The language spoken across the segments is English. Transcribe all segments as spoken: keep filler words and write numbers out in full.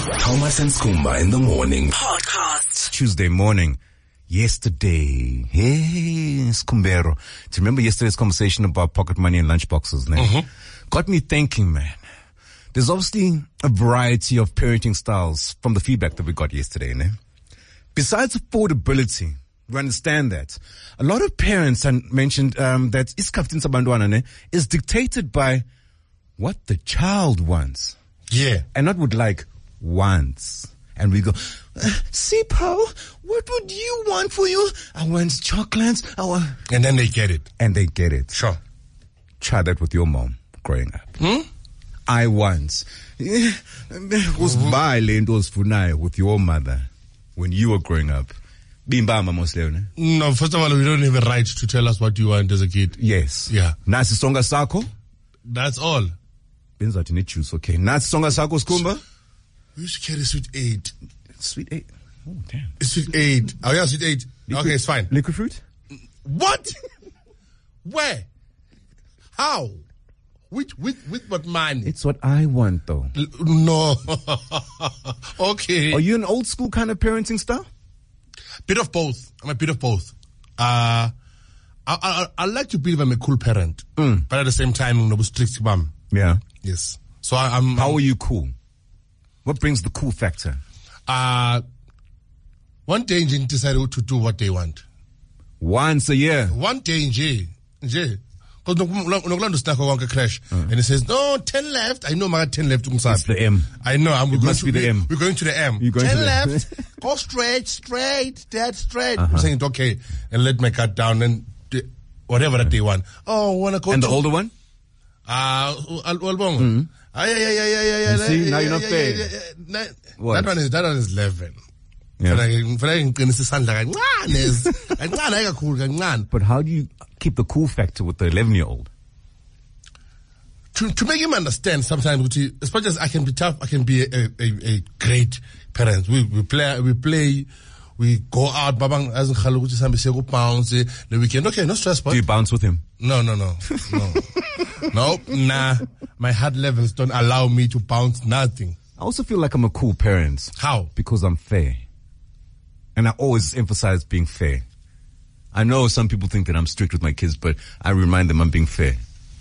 Thomas and Skumba in the morning. Podcast. Tuesday morning. Yesterday. Hey, Skumbero. Do you remember yesterday's conversation about pocket money and lunchboxes? Mm-hmm. Got me thinking, man. There's obviously a variety of parenting styles from the feedback that we got yesterday, ne? Besides affordability, we understand that. A lot of parents had mentioned um, that isikhathi sabantwana ne is dictated by what the child wants. Yeah. And not would like wants. And we go, uh, Sipho, what would you want for you? I want chocolates. I want... And then they get it. And they get it. Sure. Try that with your mom growing up. Hmm? I once. Was by lentos funai with your mother when you were growing up. Bimbamba mosleone. No, first of all, we don't have a right to tell us what you want as a kid. Yes. Yeah. Nasi songa sako. That's all. Benza tine juice, okay. Nasi songa sako skumba. We used to carry sweet eight. Sweet eight. Oh damn. Sweet eight. Oh yeah, sweet eight. Liquid, okay, it's fine. Liquid fruit? What? Where? How? With with with what man? It's what I want though. L- no. Okay. Are you an old school kind of parenting style? Bit of both. I'm a bit of both. Uh, I, I, I like to believe I'm a cool parent, Mm. but at the same time, I'm a strict mom. Yeah. Yes. So I, I'm. How I'm, are you cool? What brings the cool factor? Uh, one day, Nje decided to do what they want. Once a year. One day, Nje, Nje, because Nokulando snack a crash, and he says, "No, ten left." I know, my ten left. It's the M. I know. I'm It going must to be the M. We're going to the M. You're going ten to the- left. Go straight, straight, dead straight. Uh-huh. I'm saying, okay, and let my cut down and do whatever that they want. Oh, wanna go? And to, the older one? Uh, Albon. Mm-hmm. Ah, yeah, yeah, yeah, yeah, yeah, yeah. You see, yeah, now yeah, you're not yeah, fair. yeah, yeah, yeah. What? That one is that one is eleven. Yeah. But how do you keep the cool factor with the eleven-year-old? To, to make him understand sometimes, which he, as much as I can be tough, I can be a, a, a great parent. We, we play, we play, we go out, babang, as in which is some go bounce, the weekend. Okay, no stress, but. Do you bounce with him? No, no, no, no. Nope, nah. My heart levels don't allow me to bounce nothing. I also feel like I'm a cool parent. How? Because I'm fair. And I always emphasize being fair. I know some people think that I'm strict with my kids, but I remind them I'm being fair.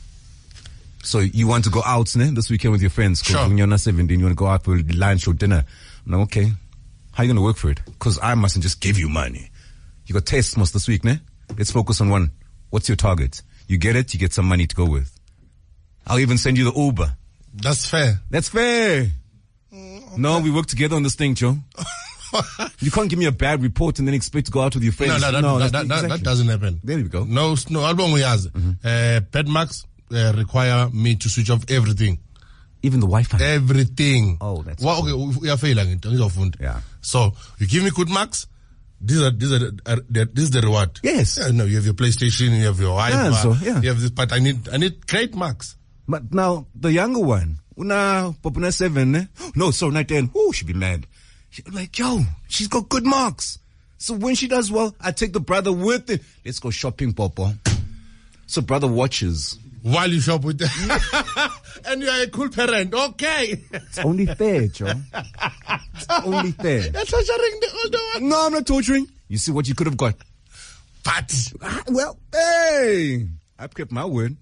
So you want to go out ne, this weekend with your friends? Because Sure. when you're not seventeen, you want to go out for lunch or dinner. I'm like, okay, how are you going to work for it? Because I mustn't just give you money. You got tests most this week, ne? Let's focus on one. What's your target? You get it, you get some money to go with. I'll even send you the Uber. That's fair. That's fair. Mm, okay. No, we work together on this thing, Joe. You can't give me a bad report and then expect to go out with your friends. No, no, that, no, that, that's- that, exactly. that doesn't happen. There we go. No, no, album we has. Mm-hmm. Uh, pet marks uh, require me to switch off everything. Even the Wi-Fi. Everything. Oh, that's well, cool. okay, we are failing it. Yeah. So you give me good marks. These are these are the, are the, this is the reward. Yes. Yeah, no, you have your PlayStation, you have your iPad, Yeah, so, yeah. you have this. But I need I need great marks. But now, the younger one, una, popuna seven, eh? No, so not ten. Oh, she'd be mad. She'd be like, yo, she's got good marks. So when she does well, I take the brother with it. Let's go shopping, Popo. So brother watches. While you shop with them. And you are a cool parent. Okay. It's only fair, Joe. It's only fair. You're torturing the older one. No, I'm not torturing. You see what you could have got. But Ah, well, hey, I've kept my word.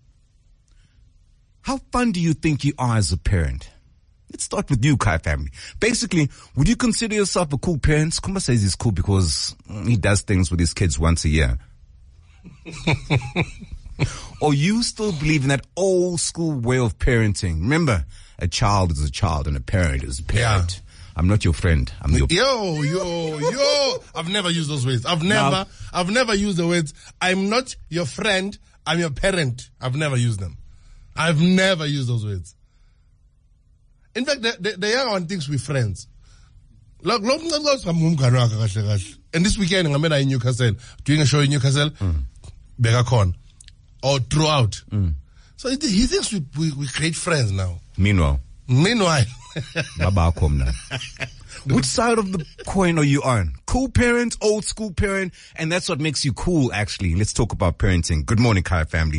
How fun do you think you are as a parent? Let's start with you, Kai family. Basically, would you consider yourself a cool parent? Kumba says he's cool because mm, he does things with his kids once a year. Or you still believe in that old school way of parenting? Remember, a child is a child and a parent is a parent. Yeah. I'm not your friend. I'm your yo, yo, yo. I've never used those words. I've never, Now- I've never used the words, I'm not your friend, I'm your parent. I've never used them. I've never used those words. In fact, the, the, the younger one thinks we're friends. Look, look, look, look, and this weekend, I'm in Newcastle, doing a show in Newcastle, Mm. Begacon, or throughout. Mm. So he, he thinks we, we, we're great friends now. Meanwhile, Meanwhile, Baba Akomna. Which side of the coin are you on? Cool parent, old school parent, and that's what makes you cool, actually. Let's talk about parenting. Good morning, Kaya family.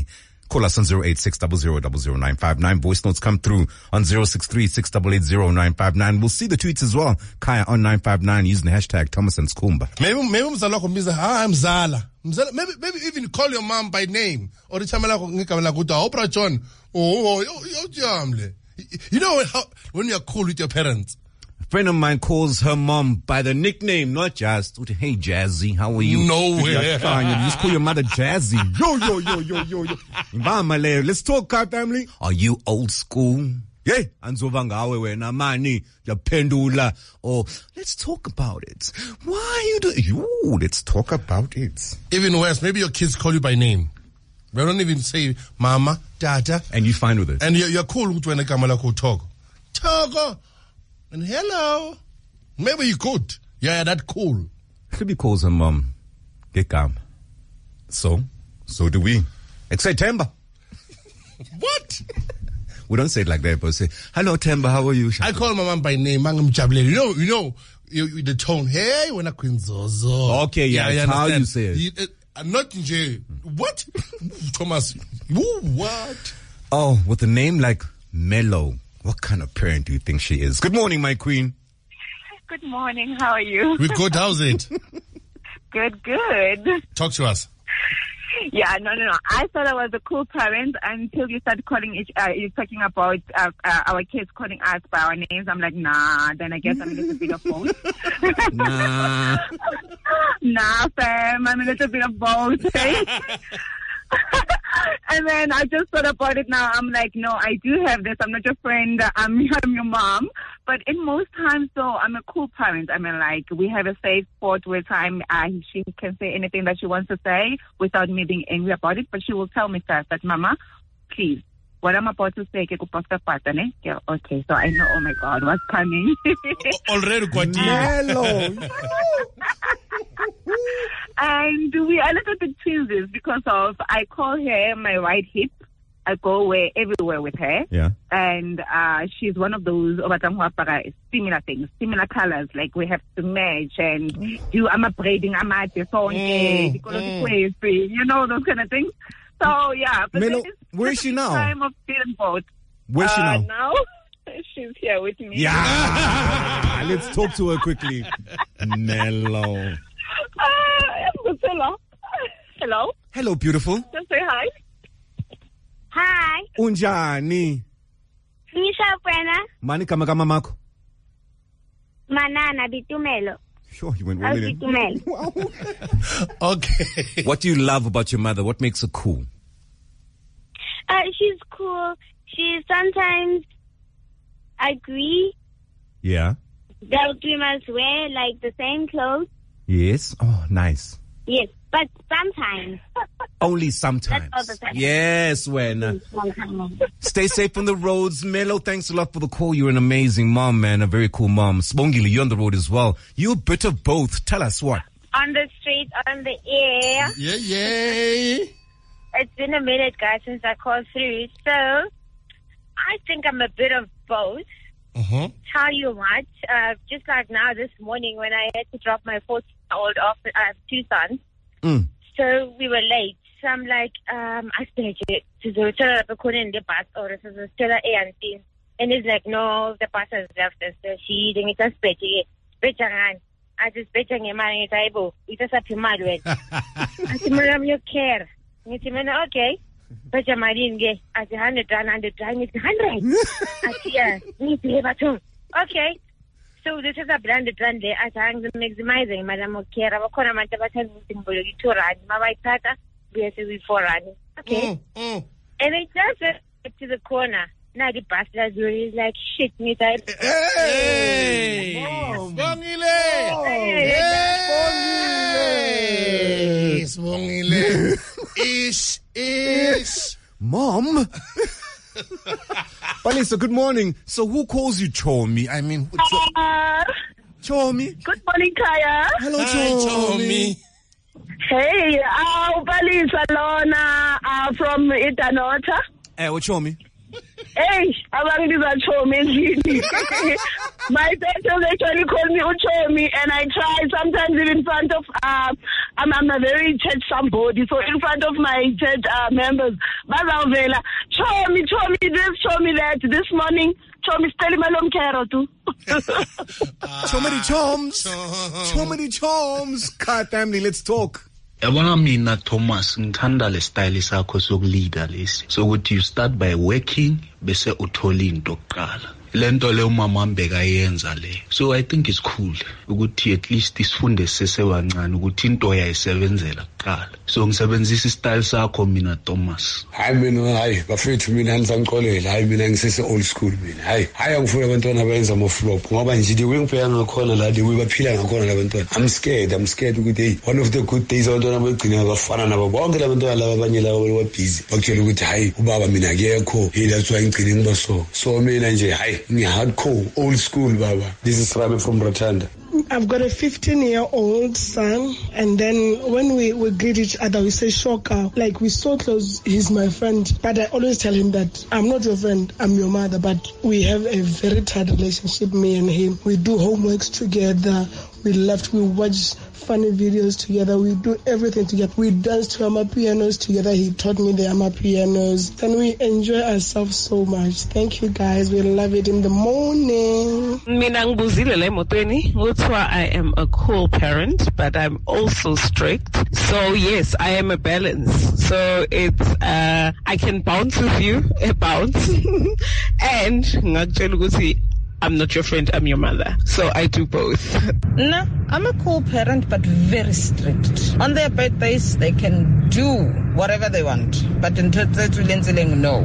Call us on zero eight six zero zero zero zero nine five nine. Voice notes come through on zero six three six eight eight zero nine five nine. We'll see the tweets as well. Kaya on nine five nine using the hashtag Thomas and Skumba. Maybe maybe Mzala kumbiza, hi, I'm Zala. Mzala, maybe maybe even call your mom by name. Or chamela ngikamela kuta Oprah John. Oh, yo yo jamle. You know how, when you're cool with your parents. A friend of mine calls her mom by the nickname, not just, hey, Jazzy, how are you? No way. You just call your mother Jazzy. Yo, yo, yo, yo, yo, yo. Let's talk, car family. Are you old school? Yeah. Anzovangawe wena mani, ya pendula. Or, let's talk about it. Why are you doing, yo, let's talk about it. Even worse, maybe your kids call you by name. They don't even say mama, dada. And you fine with it. And you're, you're cool with when they come like talk. Togo. And hello. Maybe you could. Yeah, that cool. Phoebe calls her mom. Get calm. So, so do we. Except Temba. What? We don't say it like that, but say, hello Temba, how are you? I call my mom by name, Mangam Jable. You know, you know, you, you, the tone. Hey, when I queen Zozo. Okay, yeah, yeah, how you say it. You, uh, not in jail. What? Thomas. Ooh, what? Oh, with a name like Mellow, what kind of parent do you think she is? Good morning, my queen. Good morning. How are you? We good. How's it? Good, good. Talk to us. Yeah, no, no, no. I thought I was a cool parent until you started calling each, uh, you're talking about uh, uh, our kids calling us by our names. I'm like, nah, then I guess I'm a little bit of both. Nah. Nah, fam, I'm a little bit of both. Eh? And then I just thought about it now. I'm like, no, I do have this. I'm not your friend. I'm, I'm your mom. But in most times, though, I'm a cool parent. I mean, like, we have a safe spot where time uh, she can say anything that she wants to say without me being angry about it. But she will tell me first that, Mama, please, what I'm about to say, yeah, okay, so I know, oh my God, what's coming? Already got Mellow. And we are a little bit twinsies because of, I call her my right hip. I go where, everywhere with her. Yeah. And uh, she's one of those similar things, similar colors. Like we have to match and do, I'm a braiding, I'm a mm, mm. you know, those kind of things. So, yeah. But Melo, where is she now? Time of feeling both. Where's she uh, now? Now, she's here with me. Yeah. Let's talk to her quickly. Mellow. Uh, hello. Hello. Hello, beautiful. Just say hi. Hi. Unjani. Nisha Pwena. Mani kama kama mako. Manana Bitumelo. Sure, you went really Bitumelo. Wow. Okay. What do you love about your mother? What makes her cool? Uh, she's cool. She sometimes agree. Yeah. That we must wear like the same clothes. Yes. Oh, nice. Yes, but sometimes. Only sometimes. That's all the time. Yes, when. Stay safe on the roads. Melo, thanks a lot for the call. You're an amazing mom, man. A very cool mom. Spongile, you're on the road as well. You're a bit of both. Tell us what. On the street, on the air. Yeah, yeah. It's been a minute, guys, since I called through. So, I think I'm a bit of both. Uh-huh. Tell you what, uh, just like now this morning when I had to drop my fourteen-year-old off, I have two sons. Mm. So we were late. So I'm like, um, I said, to the the bus or to the Stella A and C. And he's like, no, the bus has left us. So she didn't get us better. I just better him money table. It is up to my way. I said, Madam, you care. I said, okay. But your marine gay at the hundred run hundred trying it hundred. I see ya need to have a two. Okay. So this is a branded run there as I'm maximizing Madam Okera. What kind of matter symbol to run? My white tata, we have to be for running. Okay. Mm, mm. And it just get to the corner. Now the pastor is like shit me type. Hey! Spongile! Hey! Spongile! Ish, ish. Mom? Balisa, good morning. So who calls you Chomi? I mean, what's up? Uh, Chomi? good morning, Kaya. Hello, Hi, Chomi. Chomi. Hey, uh, Balisa Lona uh, from Itanota. Hey, what Chomi? Hey, abangibiza Chomi endlini. My daughters actually call me Uchomi, and I try sometimes even in front of uh, I'm, I'm a very church somebody. So in front of my church uh, members, bazawuvela, show me, show me this, show me that. This morning, show me spelling my name Kero too. Show me the choms. Show me the choms. Car family, let's talk. Yabona mina Thomas ngithanda le style sakho sokuleader lesi. So ukuthi you start by working bese uthola into oqala. Lento le umama ambeka yenza le. So I think it's cool ukuthi at least isifunde sesebancane ukuthi into yayisebenzela kuqala. So ngisebenzisa istyle sakho mina Thomas. Hayi mina hayi bafethu mina ngisangiqolela hayi mina ngisese old school mina. Hayi hayi angifuna abantwana abenza mo flop ngoba nje the way ngibheka ngakhona la the way baphila ngakhona labantwana. I'm scared I'm scared ukuthi hey one of the good days abantwana begcina bafana nabo bonke labantwana laba abanye laba ba busy. Bakutshela ukuthi hayi ubaba mina akekho. Hey that's why ngigcine ngiba so. So mina nje hayi me hardcore old school baba. This is Rabe from Rotanda. I've got a fifteen year old son, and then when we, we greet each other we say shoka, like we're so close. He's my friend, but I always tell him that I'm not your friend, I'm your mother. But we have a very tight relationship, me and him. We do homeworks together, we laugh, we watch funny videos together, we do everything together. We dance to amapianos together. He taught me the amapianos, and we enjoy ourselves so much. Thank you guys, we love it in the morning. Mina ngibuzile la emotweni ukuthi I am a cool parent, but I'm also strict. So yes, I am a balance. So it's uh I can bounce with you, a bounce, and ngakutshela ukuthi I'm not your friend, I'm your mother. So I do both. No, I'm a cool parent, but very strict. On their birthdays, they can do whatever they want. But in Tetsulenziling, no.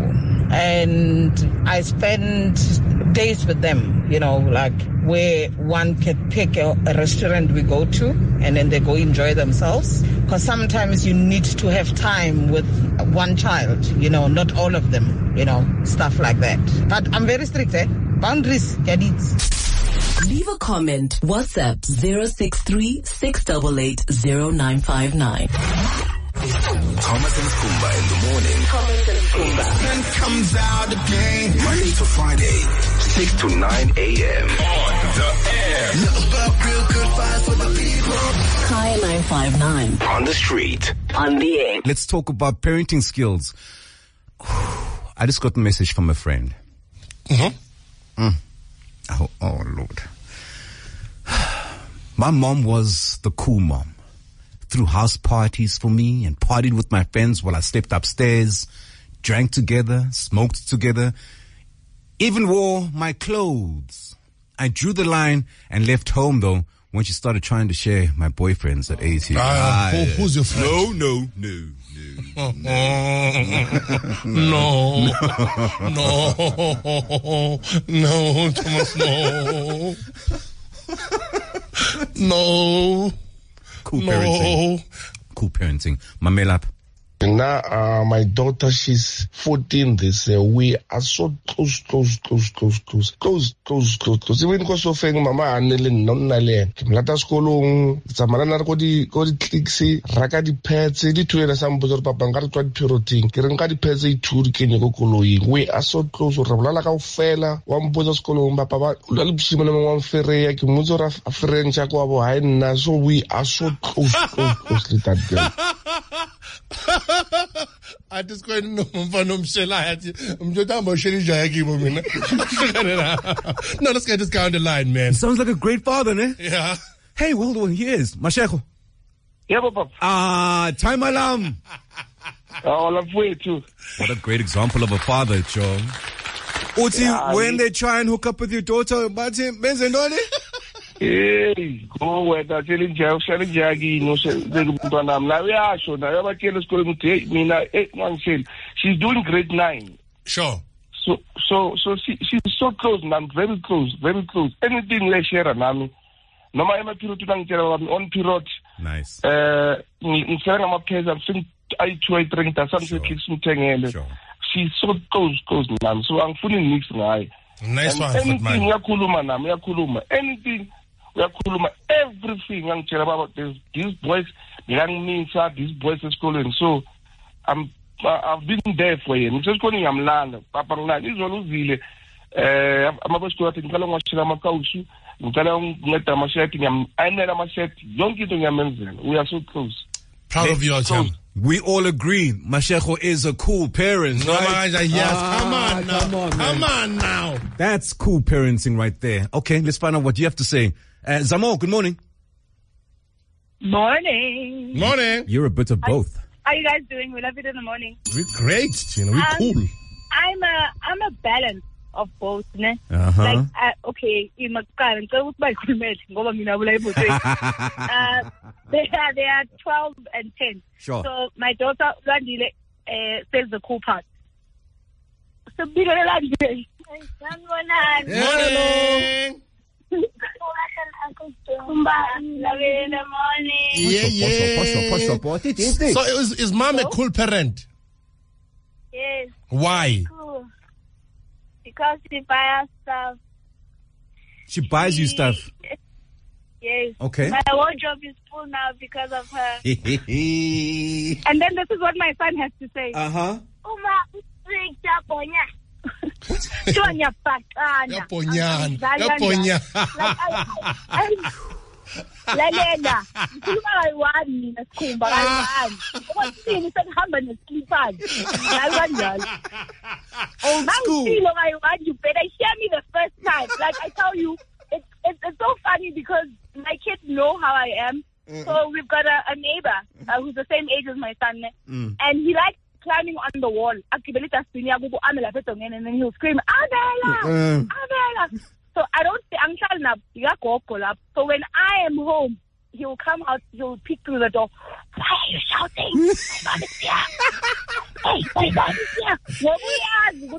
And I spend days with them, you know, like where one can pick a, a restaurant we go to and then they go enjoy themselves. Because sometimes you need to have time with one child, you know, not all of them, you know, stuff like that. But I'm very strict, eh? Boundaries, caddies. Leave a comment. WhatsApp zero six three, six eight eight, zero nine five nine. Thomas and Kumba in the morning. Thomas and Kumba. Sun comes out again. Monday to Friday, six to nine a.m. On the air. About real good vibes for the people. Kaya nine five nine. On the street. On the air. Let's talk about parenting skills. I just got a message from a friend. Mm-hmm. Mm. Oh, oh, Lord. My mom was the cool mom. Threw house parties for me and partied with my friends while I slept upstairs, drank together, smoked together, even wore my clothes. I drew the line and left home, though, when she started trying to share my boyfriends at eighteen. Ah, who, who's your friend? No, no, no. No, no, no, Thomas, no, no, Cool no. parenting. Cool parenting. Mamelap. Now, uh, my daughter, she's fourteen this year. We are so close, close, close, close, close, close, close, close, close. Even because of saying, Mama, Annelin, non nale. Kimlata skolong, Samara kodi kodi kliksi, raka di pets, di tuwe na sambo papa ngari tuwa di piroting. Kirenka di pets i turi kenye kokoloing. We are so close. Rabulala ka ufela, wamboza skolong, papa, ulali bishima na mwa mfereya, kimuzo ra afrencha kwa abo haina. So we are so close, close, closely that girl. I just go no no mshela yathi umjota mboshela ijaya kibo mina. No, let's get this guy on the line, man. Sounds like a great father, ne? Yeah. Hey, well, well he is. Mashego. Yeah, Papa. Ah, time alarm. Oh, love way too. What a great example of a father, Joe. Uti, yeah, when they try and hook up with your daughter, bathi benze ntoni? Hey, go whether telling Jack, selling Jaggy, no, I'm now, yeah, so now I'm telling school to take me now, eight months in. She's doing grade nine. Sure. So, so, so she, she's so close, and I'm very close, very close. Anything let's share, Nami. No, my period to on period. Nice. Uh, in Sarah, my case, I'm saying I try to drink that something kicks me ten. She's so close, close, Nam. So I'm fully mixed now. Nice one, anything, Yakuluma, Nam, Yakuluma, anything. Everything I'm telling about this, these boys, young men, these boys are schooling. So I'm, I've been there for you. I'm just calling I'm land. Papa, land is all zile. I'm about to think along with Shilama Kausu. I'm telling you, I'm I never said, young kid, we are so close. Proud of you, Cham. We all agree Mashego is a cool parent, No, right? yes, Ah, come on now. come on, Come man. on now. That's cool parenting right there. Okay, let's find out what you have to say. Uh, Zamo, good morning. Morning. Morning. You're a bit of both. How are you guys doing? We love it in the morning. We're great, Gina. We're Um, cool. I'm a I'm a balance of both, ne? Uh-huh. Like uh, okay, in my car and so by ngoba mina bula ibuthe. Uh they are they are twelve and ten. Sure. So my daughter Landile uh, says the cool part. So big Landile. Morning. in the morning. Yeah, yeah. So is, is mom a cool parent? Yes. Why? Cool. Because she buys us stuff. She buys you stuff. Yes. Okay. My wardrobe is full now because of her. And then this is what my son has to say. Uh-huh. Uma, uyaponya. Uyaponya pakana. Yaponyan. Yaponya. Lalela. Ngikhuluma kayi-one mina sikhumba kayi-one. Okwesibili sengihamba nesikhipani. Njalo kanjalo. Mangifilo kayi-one, you better hear me the first time. Like I tell you, it's it's, it's so funny because my kids know how I am. Mm-hmm. So we've got a, a neighbor uh, who's the same age as my son, mm. and he likes climbing on the wall. And then he'll scream, Abela! Mm. Abela! So I don't say, so when I am home, he will come out, he will peek through the door. Why are you shouting? My God is here. Hey, my God is here.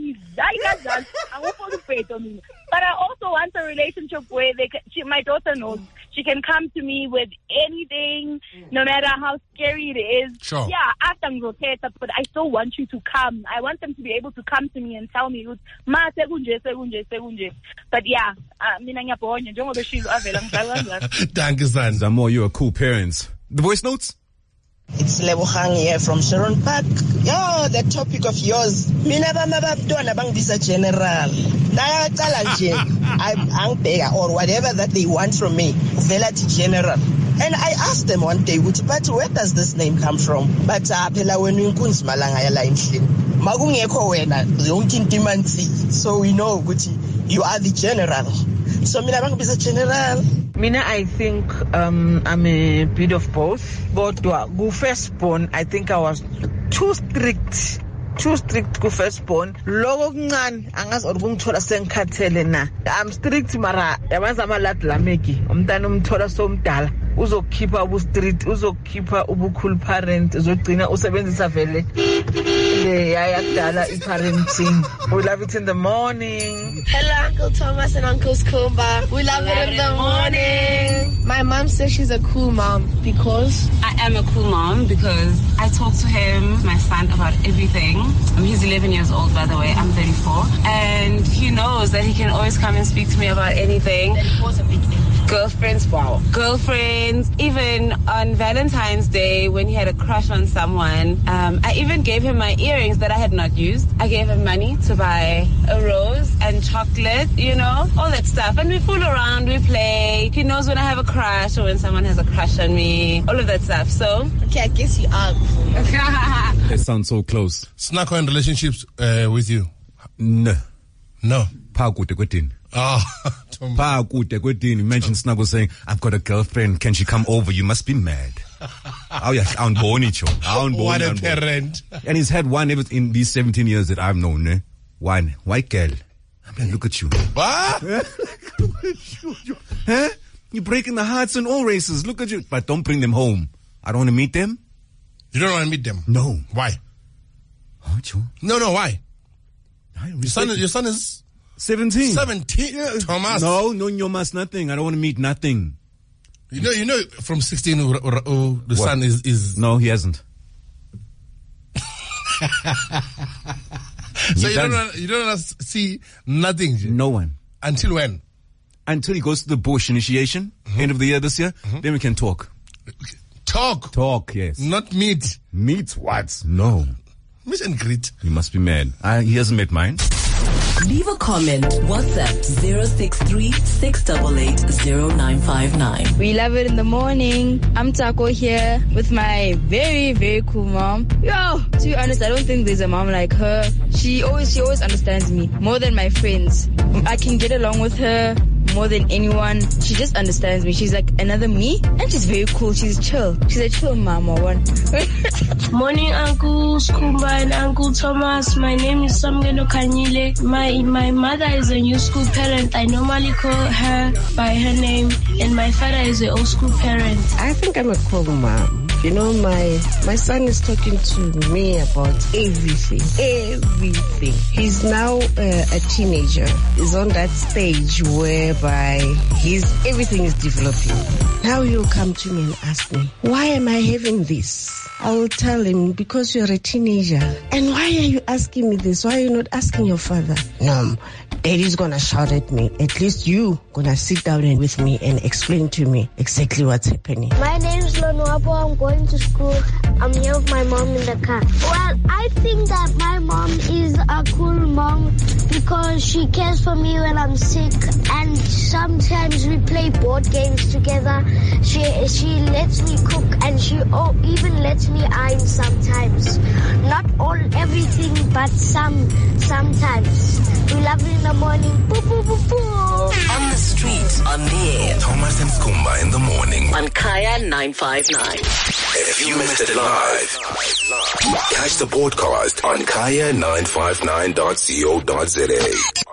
But I also want a relationship where they can, she, my daughter knows she can come to me with anything, no matter how scary it is. Sure. Yeah, after I'm rotated, but I still want you to come. I want them to be able to come to me and tell me, Ma, segunje, segunje, segunje. But yeah, mina ngiyabonga njengoba shilo avela ngidala kanjani. Thank you, son. Zamo, you're a cool parent. The voice notes? It's Lebohang here from Sharon Park. Yo, the topic of yours. Mina bama babdona bangibisa general. Nayaqala nje. Angibheka or whatever that they want from me. Vela to general. And I asked them one day, but where does this name come from? But phela wena inkunzi malanga yala endlini. Makungekho wena yonke into imanzi. So we know ukuthi you are the general. So mina bangibisa general. Mina, I think um, I'm a bit of both. But go firstborn, I think I was too strict. Too strict go firstborn. Logo ngani angazi orungithola sengikhathele na. I'm strict mara yabanza amalat lameki. Umntana umthola somdala. Uzokhipha ubu street, uzokhipha ubu cool parent, uzogcina usebenzisa vele le yayakudala i-parenting. We love it in the morning. Hello, Uncle Thomas and Uncle Skumba. We love, we love it in the morning. morning. My mom says she's a cool mom because I am a cool mom because I talk to him, my son, about everything. Um, he's eleven years old, by the way. I'm thirty-four, and he knows that he can always come and speak to me about anything. thirty-four is a big thing. Girlfriends, wow. Girlfriends, even on Valentine's Day when he had a crush on someone, um, I even gave him my earrings that I had not used. I gave him money to buy a rose and chocolate, you know, all that stuff. And we fool around, we play. He knows when I have a crush or when someone has a crush on me, all of that stuff. So, okay, I guess you are. They sound so close. Snacko in relationships uh, with you? No. No. Ah, you mentioned Snuggle saying, I've got a girlfriend, can she come over? You must be mad. Oh yeah, I'm born it, What a parent. And he's had one in these seventeen years that I've known, eh? One white girl. I'm like, look at you. What? Huh? You're breaking the hearts in all races. Look at you. But don't bring them home. I don't want to meet them. You don't want to meet them? No. Why? Oh, no, no, why? Your son, your son is seventeen. seventeen, yeah. Thomas. No, no, you must nothing. I don't want to meet nothing. You know, you know, from sixteen, uh, uh, the what? Son is, is. No, he hasn't. So you don't, wanna, you don't want to see nothing? No one. Until when? Until he goes to the Bush initiation, mm-hmm. end of the year this year, mm-hmm. then we can talk. Talk? Talk, yes. Not meet. Meet what? No. Meet and greet. You must be mad. I, he hasn't met mine. Leave a comment. WhatsApp zero six three, six eight eight, zero nine five nine. We love it in the morning. I'm Taco here with my very, very cool mom. Yo, to be honest, I don't think there's a mom like her. She always, she always understands me more than my friends. I can get along with her more than anyone. She just understands me. She's like another me, and she's very cool. She's chill. She's a chill mama one. Morning, Uncle Skumba and Uncle Thomas. My name is Samgeno Kanyile. My my mother is a new school parent. I normally call her by her name, and my father is an old school parent. I think I'm a cool mom. You know, my my son is talking to me about everything, everything. He's now uh, a teenager. He's on that stage whereby his everything is developing. Now he'll come to me and ask me, why am I having this? I will tell him, because you're a teenager. And why are you asking me this? Why are you not asking your father? No, daddy's gonna shout at me. At least you gonna sit down and with me and explain to me exactly what's happening. My name is Lonoapo. I'm going to school. I'm here with my mom in the car. Well, I think that my mom is a cool mom because she cares for me when I'm sick, and sometimes we play board games together. She she lets me cook, and she oh, even lets me iron sometimes. Not all everything, but some sometimes. We love it in the morning. Boo, boo, boo, boo. On the streets, on the air. Thomas and Skumba in the morning. On Kaya nine five nine. If you missed it live, catch the podcast on kaya nine five nine dot co dot za.